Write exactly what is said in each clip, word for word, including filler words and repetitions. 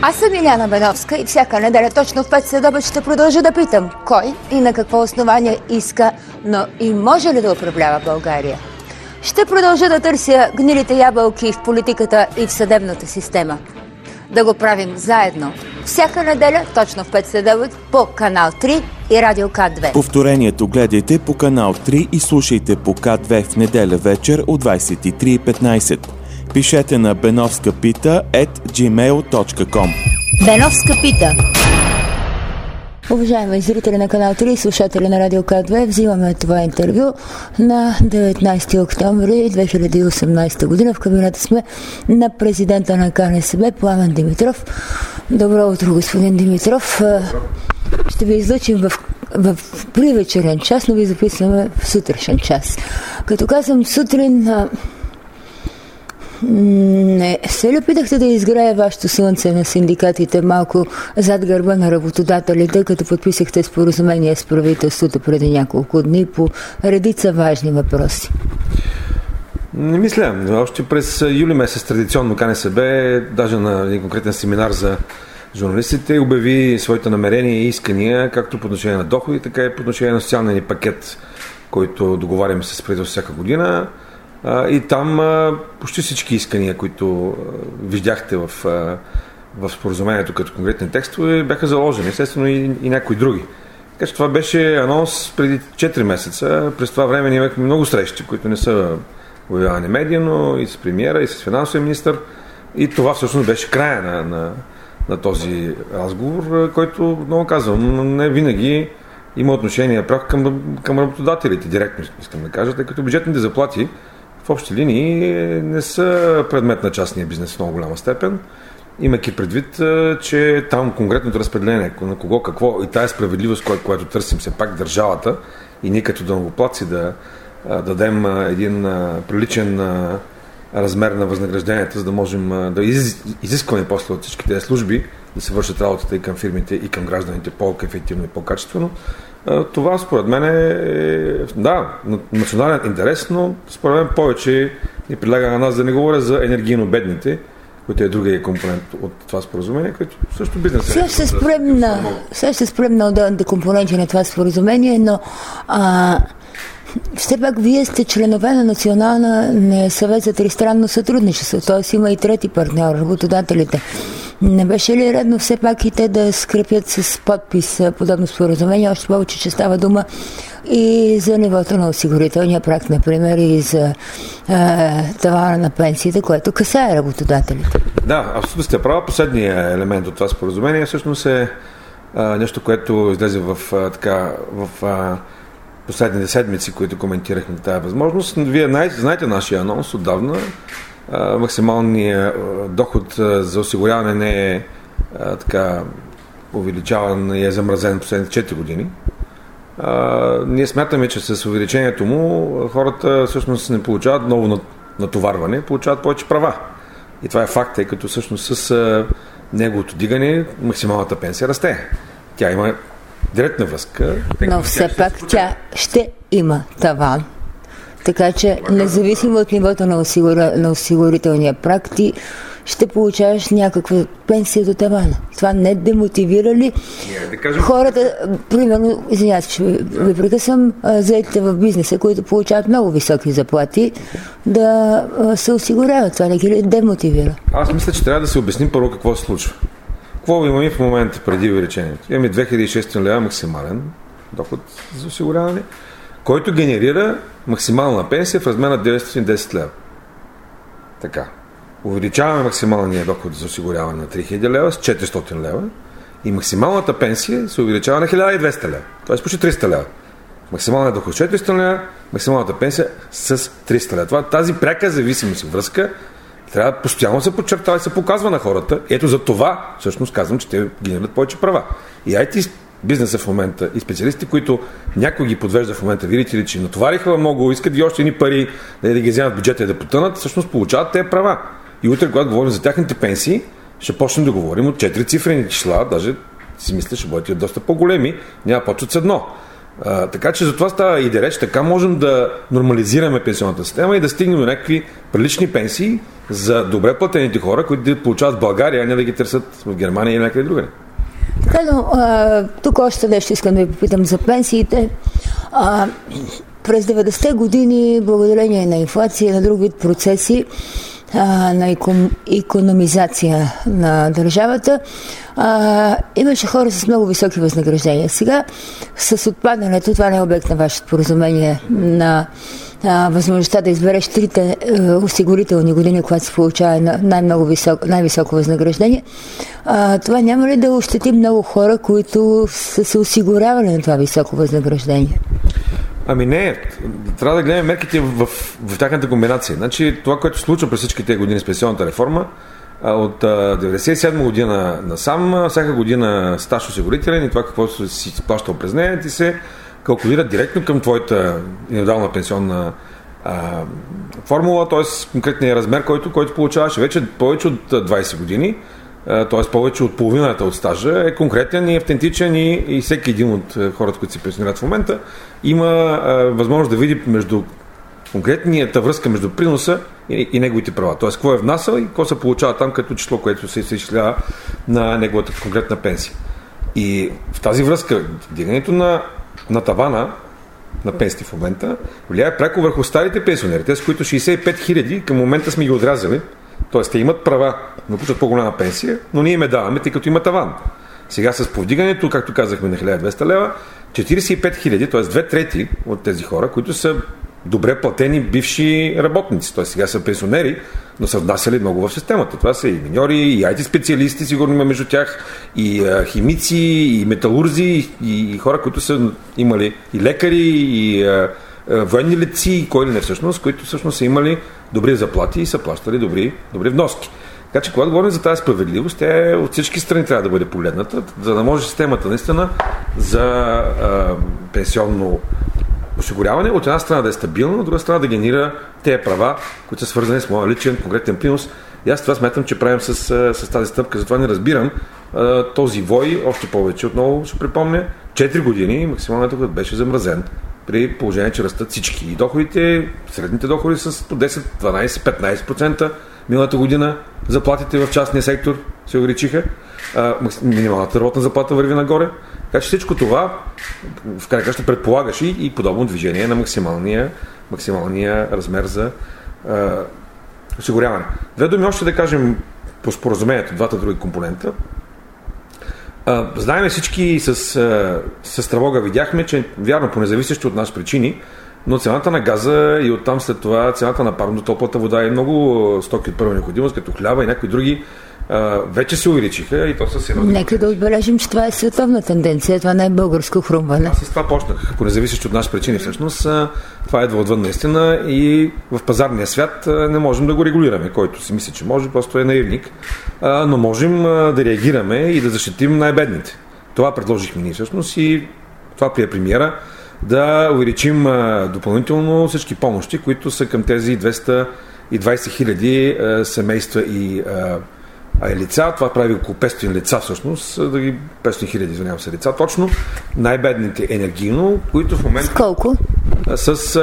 Аз съм Иляна Беновска и всяка неделя точно в пет следобед ще продължа да питам кой и на какво основание иска, но и може ли да управлява България. Ще продължа да търся гнилите ябълки в политиката и в съдебната система. Да го правим заедно. Всяка неделя точно в пет следобед по канал три и Радио К две. Повторението гледайте по канал три и слушайте по К две в неделя вечер от двадесет и три и петнадесет. Пишете на benovskapita ет джимейл точка ком. Беновска пита. Уважаеми зрители на канал три и слушатели на Радио К две, взимаме това интервю на деветнадесети октомври две хиляди и осемнадесета година. В кабинета сме на президента на К Н С Б Пламен Димитров. Добро утро, господин Димитров. Ще ви излъчим в, в привечерен час, но ви записваме в сутрешен час. Като казвам сутрин, не се ли опитахте да изгрее вашето слънце на синдикатите малко зад гърба на работодателите, като подписахте споразумение с правителството преди няколко дни по редица важни въпроси? Не мисля. Още през юли месец традиционно К Н С Б, даже на един конкретен семинар за журналистите, обяви своите намерения и искания, както по отношение на доходи, така и по отношение на социалния ни пакет, който договаряме с правителството всяка година. И там почти всички искания, които виждахте в, в споразумението като конкретни текстове, бяха заложени, естествено и, и някои други. Така че това беше анонс преди четири месеца. През това време ние имахме много срещи, които не са обявявани медийно, и с премиера, и с финансовия министър. И това всъщност беше края на, на, на този разговор, който, много казвам, не винаги има отношение пряко към, към работодателите, директно искам да кажа, тъй като бюджетните заплати в общи линии не са предмет на частния бизнес в много голяма степен, имайки предвид, че там конкретното разпределение на кого какво и тая справедливост, която търсим все пак държавата и ние като данъкоплатци да дадем един приличен размер на възнагражденията, за да можем да изискваме после от всички тези служби да се вършат работата и към фирмите, и към гражданите по-ефективно и по-качествено. Това според мен е, да, национален интерес, но според мен повече ни предлага на нас да не говоря за енергийно бедните, който е другия компонент от това споразумение, който също бизнес е. Сега ще спрем на, сега ще спрем на отделните компоненти на това споразумение, но а, все пак вие сте членове на Националния съвет за тристранно сътрудничество, т.е. има и трети партньор, работодателите. Не беше ли редно все пак и те да скрепят с подпис подобно споразумение, още повече, че става дума и за нивото на осигурителния праг, например, и за тавана на пенсиите, което касае работодателите? Да, абсолютно сте права. Последният елемент от това споразумение всъщност е а, нещо, което излезе в, а, така, в а, последните седмици, които коментирахме тази възможност. Вие знаете, знаете нашия анонс отдавна. Максималният доход за осигуряване не е а, така увеличаван и е замразен последните четири години. А, ние смятаме, че с увеличението му хората всъщност не получават ново натоварване, получават повече права. И това е факт, тъй като всъщност с а, неговото дигане максималната пенсия расте. Тя има директна връзка. Но все пак тя ще има таван. Така че, независимо от нивото на, осигура... на осигурителния праг, ти ще получаваш някаква пенсия до тавана. Това не демотивира ли да кажем... хората, примерно, извинявайте, ще ви прекъсвам, заетите в бизнеса, които получават много високи заплати, да се осигуряват? Това не ги ли демотивира? Аз мисля, че трябва да се обясним първо какво се случва. Какво имаме в момента преди увеличението? Имаме две хиляди и шестстотин лева максимален доход за осигуряване, който генерира максимална пенсия в размер на деветстотин и десет лева. Така. Увеличаваме максималния доход за осигуряване на три хиляди лева с четиристотин лева и максималната пенсия се увеличава на хиляда и двеста лева. Т.е. почти триста лева. Максималният доход с четиристотин лева, максималната пенсия с триста лева. Това, тази пряка зависимост и връзка трябва постоянно се подчертава и се показва на хората. Ето за това всъщност казвам, че те генерират повече права. И ай ти бизнеса в момента и специалисти, които някой ги подвежда в момента, видите ли, че натовариха много, искат ги още едни пари да, да ги вземат в бюджета и да потънат, всъщност получават тези права. И утре, когато говорим за тяхните пенсии, ще почнем да говорим от четири цифрени числа, даже си мисля, ще бъдат доста по-големи, няма почват с едно. А, така че за това става и да реч, така можем да нормализираме пенсионната система и да стигнем до някакви прилични пенсии за добре платените хора, които да получават в България, а не да ги търсят в Германия или някъде другаде. Така, но а, тук още нещо искам да ви попитам за пенсиите. А, през деветдесетте години, благодарение на инфлация и на друг вид процеси, а, на икон, икономизация на държавата, а, имаше хора с много високи възнаграждения. Сега, с отпадането, това не е обект на вашето споразумение, на а, възможността да избереш трите а, осигурителни години, когато се получава на най-много висок, най-високо възнаграждение, а, това няма ли да ощети много хора, които са се осигурявали на това високо възнаграждение? Ами не, трябва да гледаме мерките в, в, в тяхната комбинация. Значи това, което се случва през всички тези години с пенсионната реформа, от деветдесет и седма година насам, всяка година стаж осигурителен и това какво си плащал през нея, ти се калкулира директно към твоята индивидуална пенсионна а, формула, т.е. конкретния размер, който, който получаваш вече повече от двайсет години, т.е. повече от половината от стажа е конкретен и автентичен и, и всеки един от хората, които се пенсионират в момента, има а, възможност да види между конкретната връзка между приноса и, и неговите права. Т.е. какво е внасял и какво се получава там като число, което се изчислява на неговата конкретна пенсия. И в тази връзка, вдигането на, на тавана на пенсии в момента влияе пряко върху старите пенсионери, те с които шейсет и пет хиляди към момента сме ги отрязали. Т.е. те имат права да получат по-голяма пенсия, но ние им я даваме, тъй като има таван. Сега с повдигането, както казахме, на хиляда и двеста лева, четирийсет и пет хиляди, т.е. две трети от тези хора, които са добре платени бивши работници, т.е. сега са пенсионери, но са внасяли много в системата. Това са и миньори, и ай ти специалисти, сигурно има между тях, и а, химици, и металурзи, и, и хора, които са имали и лекари, и а, а, военни летци, и кой ли не всъщност, които всъщност са имали добри заплати и са плащали добри, добри вноски. Така че, когато говорим за тази справедливост, тя от всички страни трябва да бъде погледната, за да може системата наистина за а, пенсионно осигуряване от една страна да е стабилна, от друга страна да генерира тези права, които са свързани с моя личен конкретен принос. И аз това смятам, че правим с, с тази стъпка. Затова не разбирам а, този вой, още повече отново ще припомня, четири години максималният доход беше замразен при положение, че растат всички. И доходите, средните доходи с по десет, дванайсет, петнайсет процента миналата година, заплатите в частния сектор се увеличиха, минималната работна заплата върви нагоре. Така че всичко това в крайна краща предполагаш и, и подобно движение на максималния, максималния размер за а, осигуряване. Две думи още да кажем по споразумението, двата други компонента. А, знаем всички с, с тревога видяхме, че вярно по независещи от нас причини, но цената на газа и оттам след това цената на парното, топлата вода и много стоки от първа необходимост, като хляба и някои други, вече се увеличиха и то са сериозни. Нека да отбележим, че това е световна тенденция, това не е българско хрумване. Аз с това почнах, по независещи от наши причини всъщност. Това идва отвън наистина и в пазарния свят не можем да го регулираме, който си мисли, че може, просто е наивник, но можем да реагираме и да защитим най-бедните. Това предложихме ние всъщност и това прие премиера да увеличим допълнително всички помощи, които са към тези двеста и двайсет хиляди семейства и а, лица. Това прави около петстотин лица всъщност, да ги петстотин хиляди, извинявам се, лица точно, най-бедните енергийно, които в момента... С колко? С...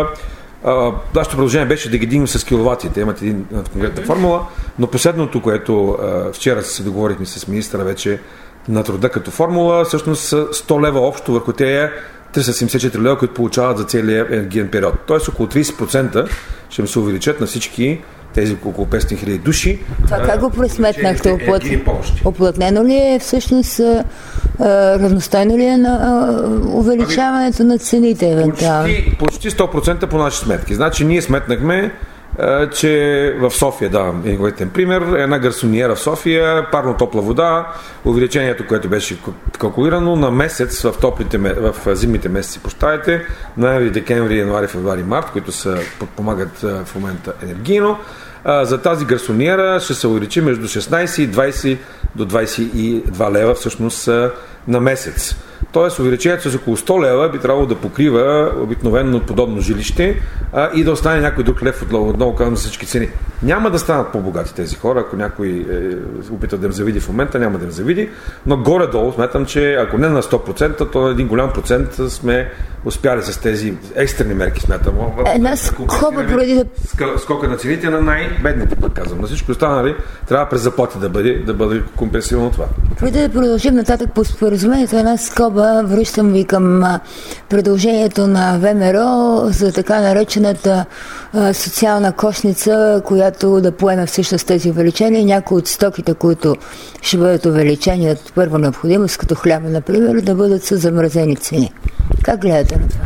Нашето предложение беше да ги дигнем с киловатите, имате един конкретна формула, но последното, което а, вчера се договорихме с министъра вече на труда като формула, всъщност са сто лева общо върху тея триста седемдесет и четири лева, които получават за целия енергиен период. Тоест около трийсет процента ще им се увеличат на всички тези около петстотин хиляди души. Това как го пресметнахте? Оплът... Оплътнено ли е всъщност, а, равностойно ли е на а, увеличаването на цените евентуално? Почти, почти сто процента по наши сметки. Значи ние сметнахме, а, че в София, да, един пример, една гарсониера в София, парно-топла вода, увеличението, което беше калкулирано на месец в, топлите, в зимните месеци, поставите, ноември, декември, януари, февруари, март, които са, подпомагат в момента енергийно. За тази гарсониера ще се увеличи между шестнайсет и двайсет до двайсет и два лева всъщност на месец. Тоест, увеличението с около сто лева би трябвало да покрива обикновено подобно жилище а, и да остане някой друг лев отново, отново казвам за всички цени. Няма да станат по-богати тези хора, ако някой е, опита да им завиди в момента, няма да им завиди, но горе-долу смятам, че ако не на сто процента, то на един голям процент сме успяли с тези екстрени мерки, смятам. Една скоба поради да... Скока на цените на най-бедните, пък казвам. На всичко останали трябва през заплати да бъде, да бъде компенсирано това. Преди да продължим нататък по споразумението, една скоба, връщам ви към предложението на ВМРО за така наречената а, социална кошница, която да поеме всъщност тези увеличения и някои от стоките, които ще бъдат увеличени от първа необходимост, като хляба, например, да бъдат с замразени цени. Как гледате на това?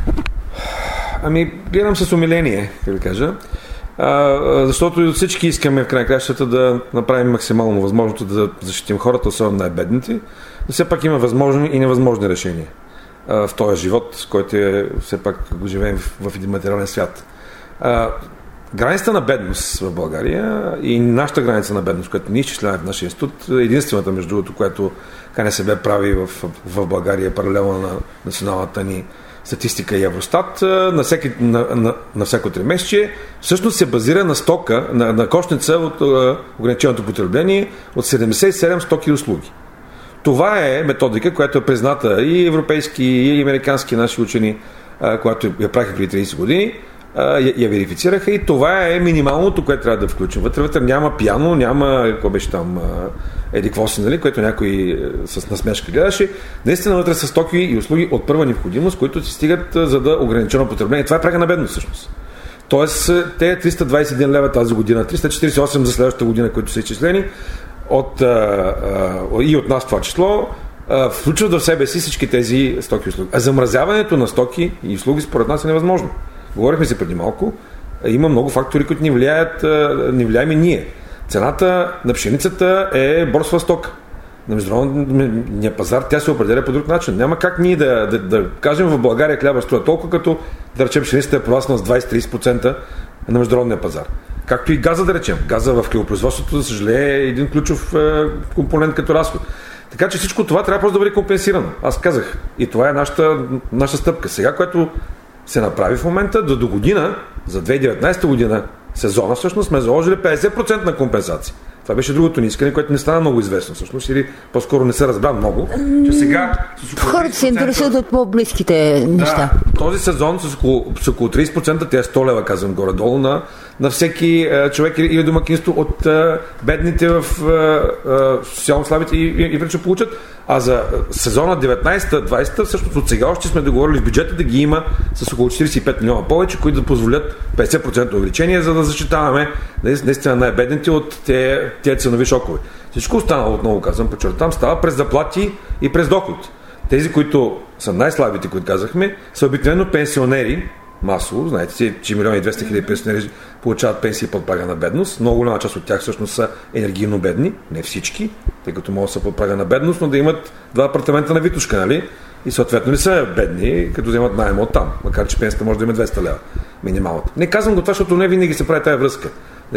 Ами, гледам с умиление, да ви кажа. А, защото всички искаме в край кращата да направим максимално възможното да защитим хората, особено най-бедните, но все пак има възможни и невъзможни решения а, в този живот, който е все пак го живеем в, в един материален свят. А, границата на бедност в България и нашата граница на бедност, която ние изчисляваме в нашия институт, е единствената, между другото, което КНСБ прави в, в България, паралелно на националната ни статистика и Евростат, на, всеки, на, на, на всяко тримесечие, всъщност се базира на стока, на, на кошница от uh, ограниченото потребление от седемдесет и седем стоки и услуги. Това е методика, която е призната и европейски, и американски наши учени, uh, която я правиха преди трийсет години, uh, я, я верифицираха и това е минималното, което трябва да включим. Вътре, вътре няма пиано, няма, какво беше там, uh, еди какво си, нали, което някой с насмешка гледаше. Наистина вътре са стоки и услуги от първа необходимост, които си стигат за да ограничено потребление. Това е прага на бедност всъщност. Тоест, те триста двадесет и един лева тази година, триста четиридесет и осем за следващата година, които са изчислени от, а, а, и от нас това число, а, включват в себе си всички тези стоки и услуги. А замразяването на стоки и услуги според нас е невъзможно. Говорихме се преди малко. Има много фактори, които ни влияят, ни влияем и ние. Цената на пшеницата е борсова стока. На международния пазар тя се определя по друг начин. Няма как ние да, да, да кажем в България хляба струва толкова, като да речем пшеницата е прорасна с двадесет до тридесет процента на международния пазар. Както и газа, да речем. Газа в хлебопроизводството, за съжаление, е един ключов е, компонент като разход. Така че всичко това трябва просто да бъде компенсирано. Аз казах. И това е нашата, наша стъпка. Сега, което се направи в момента, до, до година, за две хиляди и деветнадесета година, сезона всъщност сме заложили петдесет процента на компенсация. Това беше другото ни искане, което не стана много известно всъщност, или по-скоро не се разбра много, че сега... Хората се интересуват от по-близките неща. Да, този сезон с около, с около тридесет процента, тя е сто лева, казвам горе-долу, на, на всеки е, човек или домакинство от е, бедните в е, е, социално слабите и, и, и вече получат. А за сезона деветнадесета двадесета, всъщност от сега още сме договорили в бюджета да ги има с около четиридесет и пет милиона повече, които да позволят петдесет процента увеличение, за да защитаваме наистина най-бедните от тези ценови шокове. Всичко останало, отново казвам, подчертавам, става през заплати и през доход. Тези, които са най-слабите, които казахме, са обикновено пенсионери, масово, знаете, че милион и двеста хиляди пенсионери получават пенсии под прага на бедност. Много голяма част от тях всъщност са енергийно бедни, не всички, тъй като могат да са под прага на бедност, но да имат два апартамента на Витушка, нали? И съответно не са бедни, като вземат найем от там, макар че пенсията може да има двеста лева минималната. Не казвам го това, защото не винаги се прави тая връзка.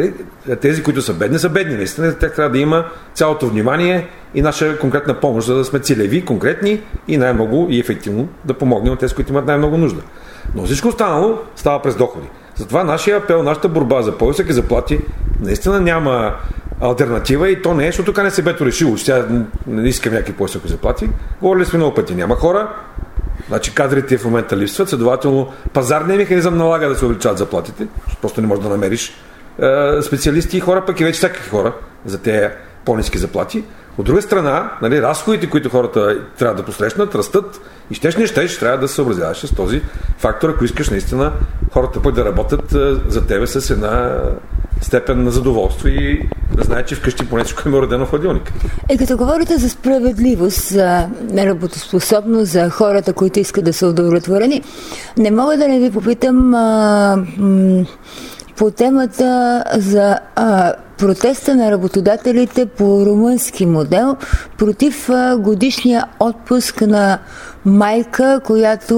Тези, които са бедни, са бедни. Наистина, тях трябва да има цялото внимание и наша конкретна помощ, за да сме целеви, конкретни и най-много и ефективно да помогнем от тези, които имат най-много нужда. Но всичко останало става през доходи. Затова нашия апел, нашата борба за по-високи заплати наистина няма алтернатива и то не е, защото КНСБ-то решило, че тя не иска някакви по-високи заплати. Говорили сме много пъти. Няма хора, значи кадрите в момента липсват, следователно пазарният механизъм налага да се увеличават заплатите, просто не можеш да намериш е, специалисти и хора, пък и вече всякакви хора за тези по-ниски заплати. От друга страна, нали, разходите, които хората трябва да посрещнат, растат и щеш не щеш, трябва да се съобразяваш с този фактор, ако искаш наистина хората пък да работят е, за тебе с една степен на задоволство и да знае, че вкъщи поне всичко има уредено в хладилник. Е, като говорите за справедливост, за работоспособност, за хората, които искат да са удовлетворени, не мога да не ви попитам а, м- по темата за а, протеста на работодателите по румънски модел против а, годишния отпуск на майка, която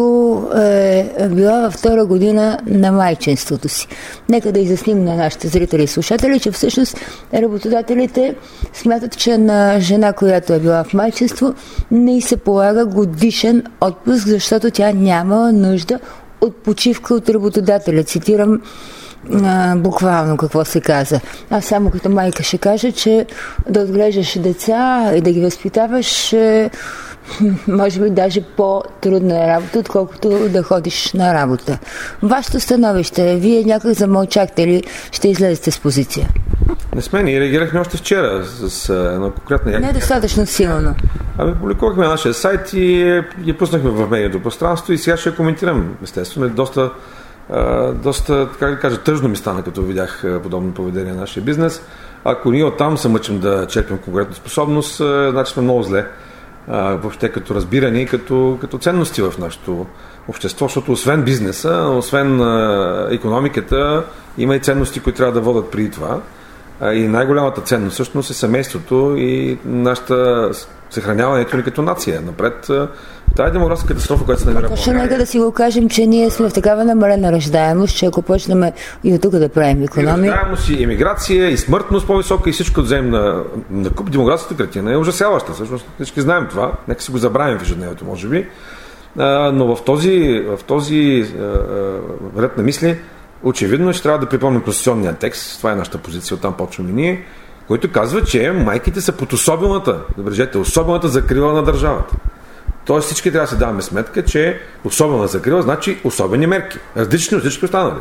е била във втора година на майчинството си. Нека да изясним на нашите зрители и слушатели, че всъщност работодателите смятат, че на жена, която е била в майчинство, не й се полага годишен отпуск, защото тя няма нужда от почивка от работодателя. Цитирам а, буквално какво се каза. Аз само като майка ще кажа, че да отглеждаш деца и да ги възпитаваш е, може би даже по-трудна работа, отколкото да ходиш на работа. Вашето становище, вие някак замълчахте или ще излезете с позиция? Не сме, ние реагирахме още вчера с едно конкретно... Не е достатъчно силно. Ами публикувахме на нашия сайт и ги пуснахме в медийното пространство и сега ще я коментирам. Естествено, доста, доста, как да кажа, тъжно ми стана, като видях подобно поведение на нашия бизнес. Ако ние оттам се мъчим да черпим конкретна способност, значи сме много зле. Въобще като разбиране и като, като ценности в нашето общество, защото освен бизнеса, освен икономиката, има и ценности, които трябва да водят преди това. И най-голямата ценност всъщност е семейството и нашата съхраняването ни като нация. Напред тази демографска катастрофа, която се намира в България. Точно нека да си го кажем, че ние сме в такава намалена раждаемост, че ако почнем и от тук да правим икономия. И раждаемост, и емиграция, и смъртност по-висока, и всичко да вземем на, на куп. Демографската картина е ужасяваща. Всъщност всички знаем това. Нека си го забравим в ежедневието, може би. А, но в този, в този а, а, ред на мисли очевидно ще трябва да припомним конституционния текст. Това е нашата позиция, оттам почваме ние, който казва, че майките са под особената, забележете, особената закрила на държавата. Тоест всички трябва да се даваме сметка, че особена закрила значи особени мерки, различни от всички останали.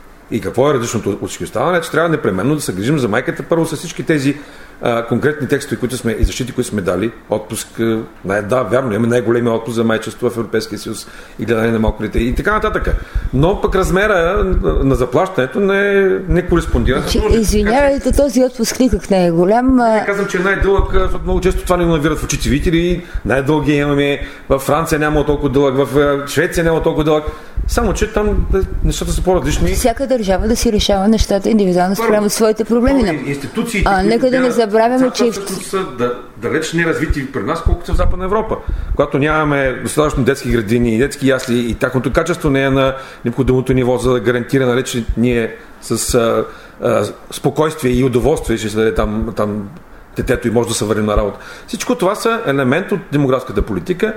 И какво е различното от всички останали? Че трябва непременно да се грижим за майката първо с всички тези а, конкретни текстове, които сме и защити, които сме дали. Отпуск, най- да, вярно, имаме най-големия отпуск за майчество в Европейския съюз и гледане на малко дете и така нататък. Но пък размера на заплащането не, не кореспондира. Че, извинявайте, този отпуск никак не е голям. Не казвам, че е най-дълъг, защото много често това не го навират в очите. Видите ли, най-дълги имаме, във Франция няма толкова дълъг, в Швеция няма толкова дълъг. Само, че там нещата са по-различни. Всяка държава да си решава нещата индивидуално спрямо своите проблеми. Институциите, а, нека да не забравяме, че са да, далеч не развити при нас, колкото са в Западна Европа. Когато нямаме достатъчно детски градини, детски ясли и тяхното качество не е на необходимото ниво, за да гарантира, нали, че ние с а, а, спокойствие и удоволствие ще се даде там, там детето и може да се върнем на работа. Всичко това са елемент от демографската политика,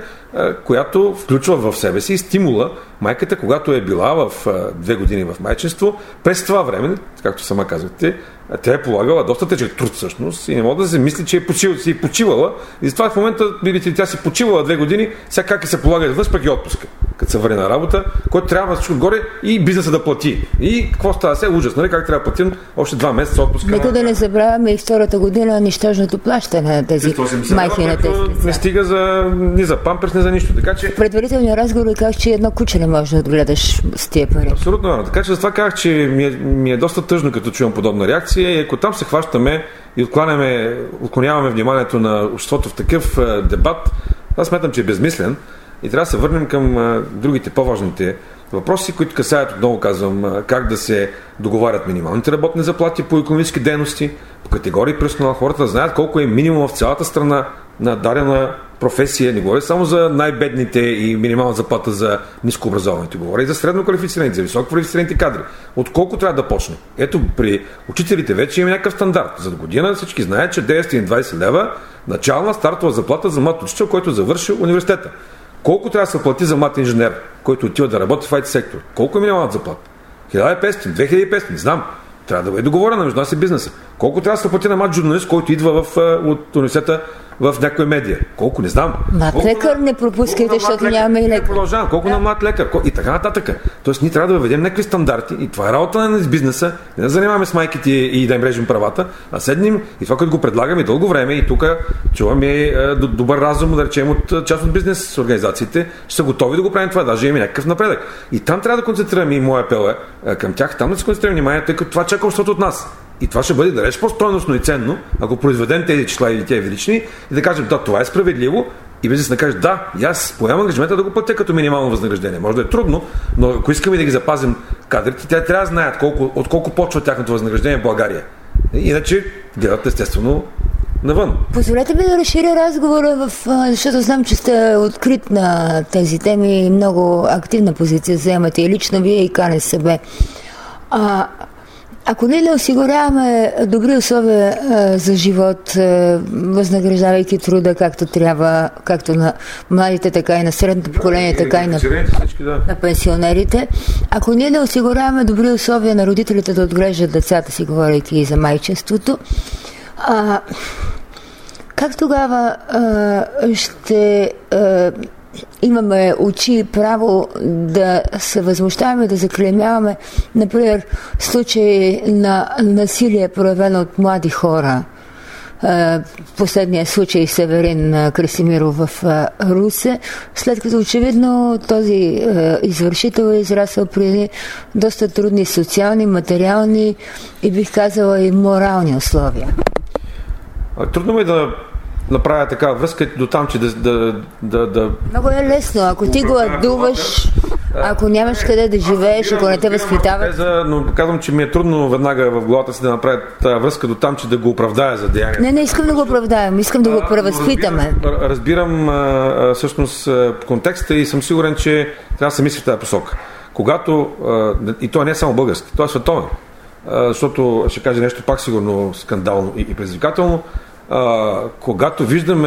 която включва в себе си стимула майката, когато е била в две години в майчинство, през това време, както сама казвате, тя е полагала доста тежък труд всъщност и не може да се мисли, че е почивала, си е почивала и затова в момента, видите, тя си почивала две години, сега как се полага въз, пък и отпуска, като се върне на работа, който трябва всичко отгоре и бизнеса да плати. И какво става сега? Ужас, нали? Как трябва да платим още два месеца отпуска? Нека да не забравяме и втората година нищожното плащане на тези майки на тези деца. Не стига за, ни за памперс, ни за нищо. Така, че... В предварителния разговор казах, че едно куче не може да отгледаш с тия пари. Абсолютно верно. Така че затова казах, че ми е, ми е доста тъжно, като чувам подобна реакция и ако там се хващаме и отклоняме, отклоняваме вниманието на обществото в такъв а, дебат, аз смятам, че е безмислен и трябва да се върнем към а, другите по-важните въпроси, които касаят, отново казвам, а, как да се договарят минималните работни заплати по икономически дейности, по категории персонал, хората да знаят колко е минимум в цялата страна на дадена професия, не говоря само за най-бедните и минимална заплата за нискообразованите, говоря и за средно квалифицираните, за високо квалифицираните кадри. От колко трябва да почне? Ето, при учителите вече има някакъв стандарт. За година всички знаят, че деветстотин и двадесет лева начална стартова заплата за млад учител, който завърши университета. Колко трябва да се плати за млад инженер, който отива да работи в ай ти сектор? Колко е минималната заплата? хиляда и петстотин, две хиляди и петстотин, не знам. Трябва да бъде договорена между нас и бизнеса. Колко трябва да се плати на млад журналист, който идва в, от университета в някоя медия? Колко? Не знам. Млад лекар не пропускайте, защото нямаме и лекар. Продължавам. Колко да. На млад лекар? И така нататък. Тоест ние трябва да въведем някакви стандарти и това е работа на бизнеса. Не да занимаваме с майките и да им режем правата, а седнем и това, което го предлагаме дълго време и тук чуваме добър разум, да речем, от част от бизнес организациите, ще са готови да го правим това, даже имаме някакъв напредък. И там трябва да концентрираме и моя апел е към тях, там да се концентрираме внимание, тъй като това чака обществото от нас. И това ще бъде далеч по-стойностно и ценно, ако произведем тези числа или тези величини и да кажем, да, това е справедливо и бизнес да каже, да, и аз поемам ангажимента да го платя като минимално възнаграждение. Може да е трудно, но ако искаме да ги запазим кадрите, те трябва да знаят колко, от колко почва тяхното възнаграждение в България. Иначе гледат естествено навън. Позволете ми да разширя разговора, в, защото знам, че сте открит на тези теми и много активна позиция заемате и лично вие и КНСБ. А, ако ние не осигуряваме добри условия а, за живот, а, възнаграждавайки труда както трябва, както на младите, така и на средното поколение, така и на, на пенсионерите, ако ние не осигуряваме добри условия на родителите да отглеждат децата си, говорейки и за майчинството, а, как тогава а, ще а, имаме очи и право да се възмущаваме, да заклеймяваме, например, случаи на насилие, проявено от млади хора. Последният случай Северин Красимиров в Русе, след като очевидно този извършител е израсъл при доста трудни социални, материални и бих казала и морални условия. Трудно ме да направя такава връзка до там, че да, да, да, да... Много е лесно. Ако ти гладуваш, ако нямаш къде да живееш, ако не те възпитават... Но казвам, че ми е трудно веднага в главата си да направя тази връзка до там, че да го оправдая за деяние. Не, не искам да го оправдаем, искам да го превъзпитаме. Разбирам, разбирам а, всъщност контекста и съм сигурен, че трябва да се мисли в тази посока. Когато, а, и то не е само български, то е световен. А, защото ще кажа нещо пак сигурно скандално и, и предизвикателно. Uh, когато виждаме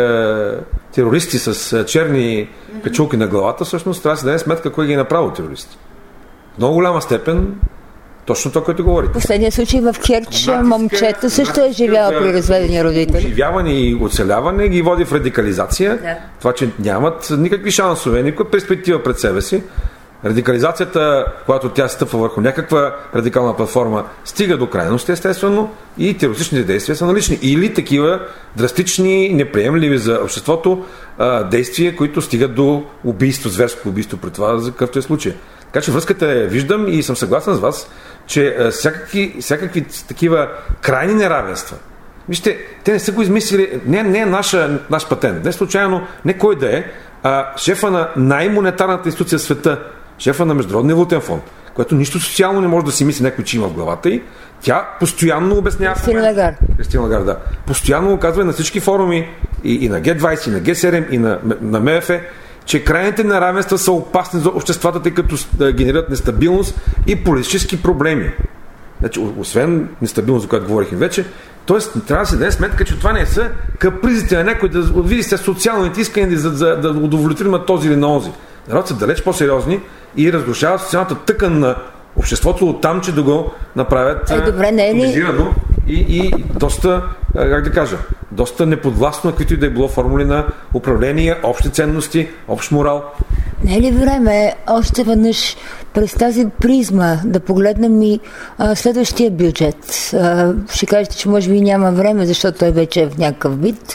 uh, терористи с uh, черни качулки на главата, всъщност трябва да се даде сметка кой ги е направил терористи. В много голяма степен точно това, което говорите. Последният случай в Керч, момчето също е живяла при разведени родители. Живяване и оцеляване ги води в радикализация. Да. Това, че нямат никакви шансове, никаква перспектива пред себе си. Радикализацията, когато тя стъпва върху някаква радикална платформа, стига до крайност, естествено, и терористичните действия са налични. Или такива драстични, неприемливи за обществото а, действия, които стигат до убийство, зверско убийство при това, за какъвто е случай. Така че връзката е виждам и съм съгласен с вас, че а, всякакви, всякакви такива крайни неравенства, вижте, те не са го измислили, не, не е наша, наш патент, не случайно, не кой да е, а шефа на най-монетарната институция в света, шефа на Международния валутен фонд, което нищо социално не може да си мисли някой, че има в главата й, тя постоянно обяснява... Кристина Лагард. Кристина Лагард, да. Постоянно го казва на всички форуми, и, и на Ге двайсет, и на Ге седем, и на, на МВФ, че крайните неравенства са опасни за обществата, тъй като да генерират нестабилност и политически проблеми. Значи, освен нестабилност, за която говорихме вече, т.е. трябва да се даде сметка, че това не са капризите на някой да види сте социалните искания за, за, да удовлетворим на този или на онзи. Народ са далеч по-сериозни и разрушават социалната тъкан на обществото от там, че да го направят е, добре, не е ли... и, и доста, как да кажа, доста неподвластно, каквито и да е било формули на управление, общи ценности, общ морал. Не е ли време още веднъж през тази призма да погледнем и а, следващия бюджет? А, ще кажете, че може би няма време, защото той вече е в някакъв вид,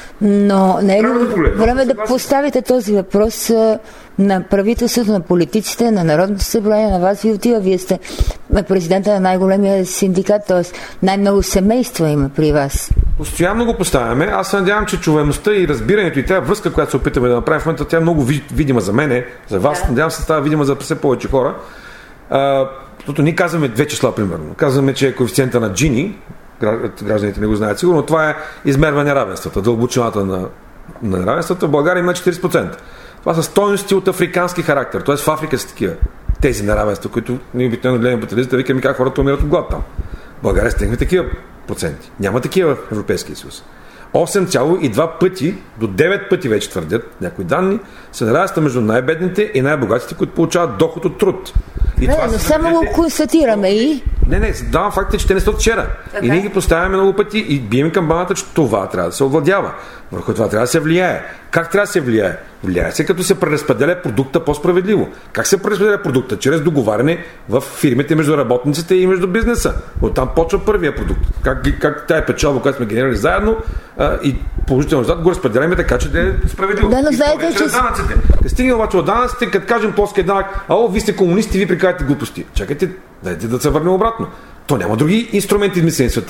но не е ли време да поставите този въпрос а, на правителството, на политиците, на Народното събрание, на вас ви отива. Вие сте президента на най-големия синдикат, т.е. най-много семейства има при вас. Постоянно го поставяме. Аз се надявам, че чуваемостта и разбирането и тази връзка, която се опитаме да направим в момента, тя е много видима за мене, за вас. Да. Надявам се, става видима за все повече хора. А, защото ние казваме две числа, примерно. Казваме, че е коефициента на Джини, гражданите не го знаят сигурно, това е измерване равенствата, дълбочината на, на равенствата. В България има четирийсет процента. Това са стойности от африкански характер, т.е. в Африка са такива тези неравенства, които ние обикновено гледаме по телевизията, викаме как хората умират от глад там. В България стигнахме такива проценти. Няма такива в Европейския съюз. осем цяло и два пъти, до девет пъти вече твърдят някои данни, се нараства между най-бедните и най-богатите, които получават доход от труд. И не, това но само го констатираме и... Не, не, давам факта, че те не са от вчера. Okay. И ние ги поставяме много пъти и бием камбаната, че това трябва да се овладява. Върху това трябва да се влияе. Как трябва да се влияе? Влияе се, като се преразпределя продукта по-справедливо. Как се преразпределя продукта? Чрез договаряне в фирмите между работниците и между бизнеса. Оттам почва първия продукт. Как, как тая печалба, която сме генерирали заедно а, и положително резултат, го разпределяме така, че да е справедливо. Да, но знаете, че... Като стигне обаче от данъците, като кажем плоския данък, ало, вие сте комунисти, вие прикажете глупости. Чакайте, дайте да се върнем обратно. То няма други инструменти измислени в света.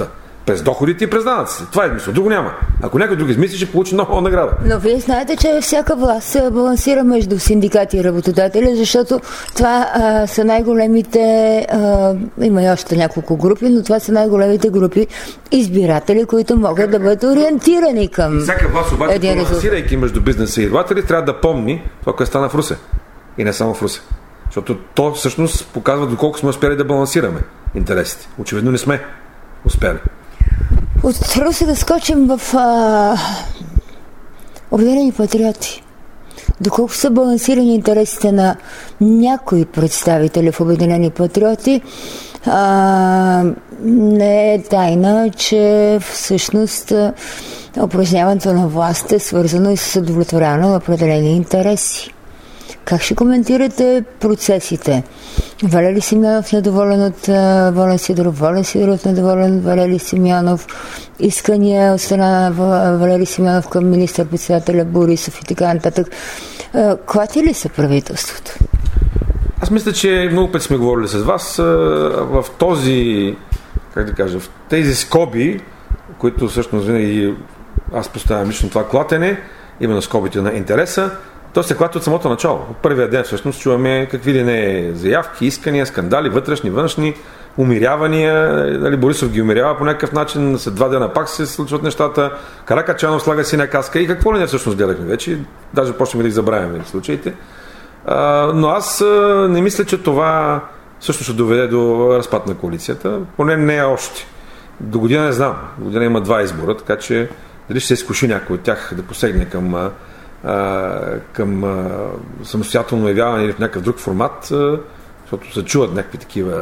През доходите и през данъците. Това е мисъл. Друго няма. Ако някой друг измисли, ще получи нова награда. Но вие знаете, че всяка власт се балансира между синдикати и работодатели, защото това а, са най-големите, а, има и още няколко групи, но това са най-големите групи избиратели, които могат да бъдат ориентирани към всяка власт обаче, един резултат. балансирайки между бизнеса и работодатели, трябва да помни това, което стана в Русе. И не само в Русе. Защото то всъщност показва доколко сме успели да балансираме интересите. Очевидно не сме успели. От Русе да скочим в а, Обединени патриоти. Доколко са балансирани интересите на някои представители в Обединени патриоти, а, не е тайна, че всъщност упражняването на власт е свързано и с удовлетворяване на определени интереси. Как ще коментирате процесите? Валери Симеонов недоволен от uh, Волен Сидоров, Волен Сидоров недоволен от Валери Симеонов, искания от страна на Валери Симеонов към министър-председателя Борисов и така нататък. Uh, клати ли са правителството? Аз мисля, че много пъти сме говорили с вас uh, в този, как да кажа, в тези скоби, които всъщност винаги аз поставям лично това клатене, именно скобите на интереса. То се клати от самото начало. От първия ден всъщност чуваме какви ли не заявки, искания, скандали, вътрешни, външни, умирявания. Дали Борисов ги умирява по някакъв начин, след два дена пак се случват нещата. Каракачанов слага синя каска и какво ли не всъщност гледахме вече. Даже почнем да ги забравяме в случаите. А, но аз а, не мисля, че това всъщност ще доведе до разпад на коалицията. Поне не е още. До година не знам. До година има два избора, така че дали ще се изкуши някой от тях да посегне към Uh, към uh, самостоятелно явяване или в някакъв друг формат, uh, защото се чуват някакви такива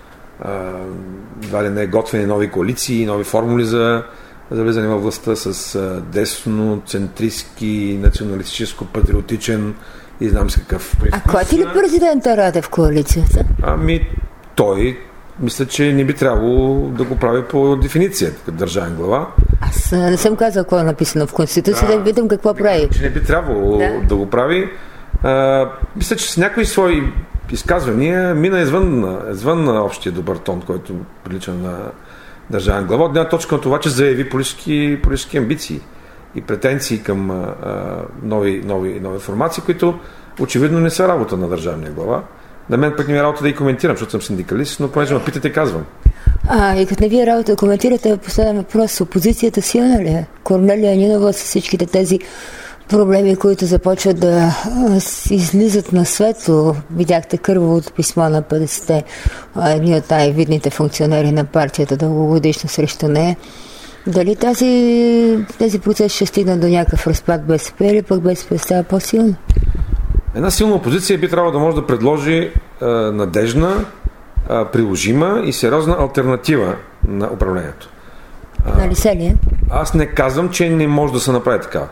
uh, не готвени нови коалиции, нови формули за, за влизане във властта с uh, десно, центристски, националистическо-патриотичен и знам с какъв привкус. А клати ли президента Радев в коалицията? Ами той мисля, че не би трябвало да го прави по дефиниция, като държавен глава. Аз не съм казал какво е написано в Конституцията, да, да видим какво прави. Че не би трябвало да, да го прави. А, мисля, че с някои свои изказвания мина извън, извън на общия добър тон, който прилича на държавен глава. От една точка на това, че заяви политически, политически амбиции и претенции към а, нови, нови, нови формации, които очевидно не са работа на държавния глава. На мен пък не е работа да ги коментирам, защото съм синдикалист, но понеже ме питате, казвам. А, и като не вие работа да коментирате, последен въпрос. Опозицията силна ли е? Корнелия Нинова с всичките тези проблеми, които започват да излизат на светло. Видяхте кървавото писмо на петдесетте, едни от най-видните функционери на партията дългогодишно срещу нея. Дали тази, тези процеси ще стигнат до някакъв разпад БСП или пък БСП става по-силна? Една силна опозиция би трябвало да може да предложи а, надежна, а, приложима и сериозна алтернатива на управлението. Нали се ли е? Аз не казвам, че не може да се направи така.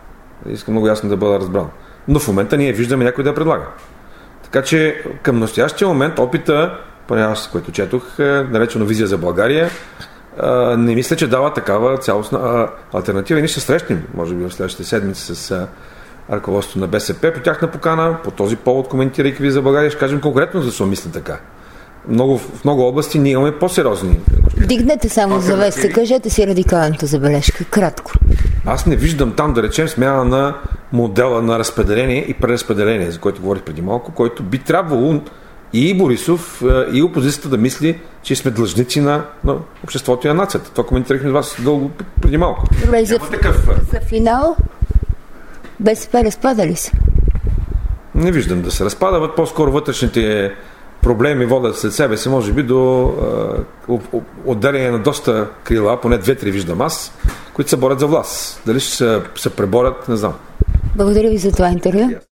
Искам много ясно да бъда разбран. Но в момента ние виждаме някой да я предлага. Така че към настоящия момент опита, поне аз, което четох, наречено Визия за България, а, не мисля, че дава такава цялостна а, алтернатива. И ние ще срещнем, може би в следващите седмици с а, ръководството на БСП по тяхна покана, по този повод, коментирайки Визия за България, ще кажем конкретно защо мисля така. Много, в много области ние имаме по-сериозни. Дигнете само завеста, кажете си радикалната забележка, кратко. Аз не виждам там, да речем, смяна на модела на разпределение и преразпределение, за което говорих преди малко, който би трябвало и Борисов, и опозицията да мисли, че сме длъжници на, на обществото и на нацията. Това коментирахме с вас дълго преди малко. Добре, за, такъв... за финал БСП разпада ли се? Не виждам да се разпадават, по-скоро вътрешните проблеми водят след себе си, може би, до а, отделение на доста крила, поне две-три виждам аз, които се борят за власт. Дали ще се, се преборят, не знам. Благодаря ви за това интервю.